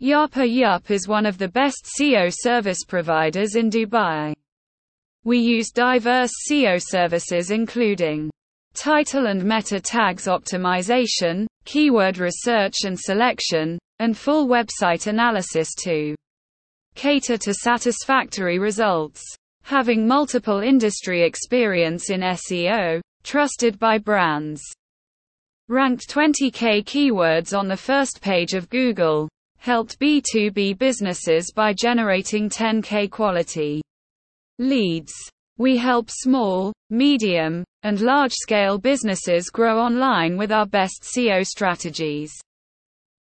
Yapa Yup is one of the best SEO service providers in Dubai. We use diverse SEO services including title and meta tags optimization, keyword research and selection, and full website analysis to cater to satisfactory results. Having multiple industry experience in SEO, trusted by brands. Ranked 20K keywords on the first page of Google. Helped B2B businesses by generating 10K quality leads. We help small, medium, and large-scale businesses grow online with our best SEO strategies.